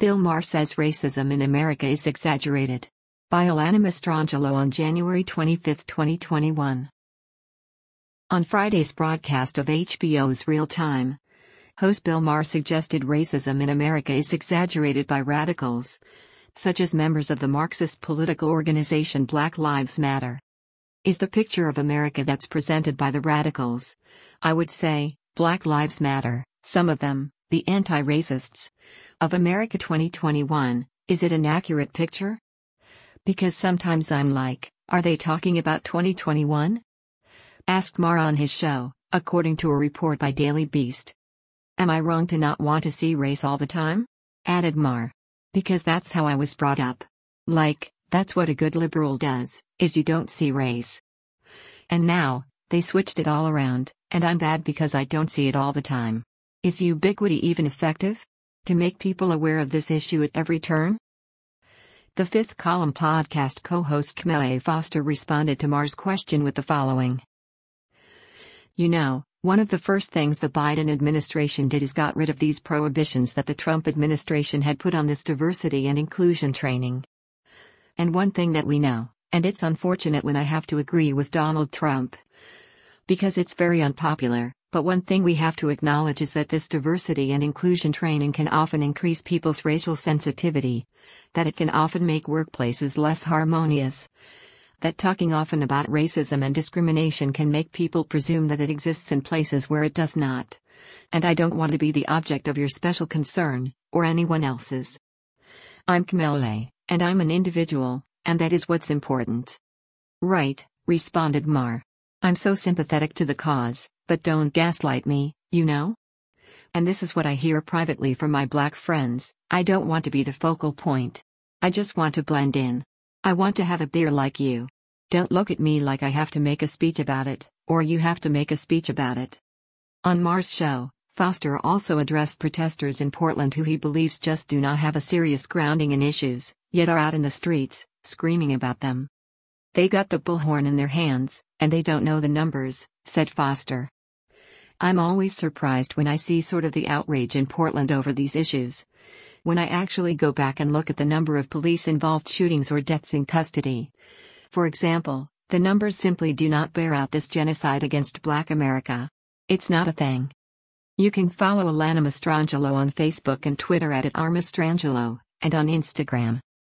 Bill Maher says racism in America is exaggerated. By Alana Mastrangelo on January 25, 2021. On Friday's broadcast of HBO's Real Time, host Bill Maher suggested racism in America is exaggerated by radicals, such as members of the Marxist political organization Black Lives Matter. Is the picture of America that's presented by the radicals, I would say, Black Lives Matter, some of them, the anti-racists, of America 2021, is it an accurate picture? Because sometimes I'm like, are they talking about 2021? Asked Maher on his show, according to a report by Daily Beast. Am I wrong to not want to see race all the time? Added Maher. Because that's how I was brought up. Like, that's what a good liberal does, is you don't see race. And now, they switched it all around, and I'm bad because I don't see it all the time. Is ubiquity even effective? To make people aware of this issue at every turn? The Fifth Column podcast co-host Camille Foster responded to Maher's question with the following. You know, one of the first things the Biden administration did is got rid of these prohibitions that the Trump administration had put on this diversity and inclusion training. And one thing that we know, and it's unfortunate when I have to agree with Donald Trump, because it's very unpopular, but one thing we have to acknowledge is that this diversity and inclusion training can often increase people's racial sensitivity, that it can often make workplaces less harmonious, that talking often about racism and discrimination can make people presume that it exists in places where it does not. And I don't want to be the object of your special concern, or anyone else's. I'm Camille, and I'm an individual, and that is what's important. Right, responded Maher. I'm so sympathetic to the cause, but don't gaslight me, you know? And this is what I hear privately from my black friends, I don't want to be the focal point. I just want to blend in. I want to have a beer like you. Don't look at me like I have to make a speech about it, or you have to make a speech about it. On Maher's show, Foster also addressed protesters in Portland who he believes just do not have a serious grounding in issues, yet are out in the streets, screaming about them. They got the bullhorn in their hands, and they don't know the numbers, said Foster. I'm always surprised when I see sort of the outrage in Portland over these issues. When I actually go back and look at the number of police-involved shootings or deaths in custody. For example, the numbers simply do not bear out this genocide against Black America. It's not a thing. You can follow Alana Mastrangelo on Facebook and Twitter @RMastrangelo, and on Instagram.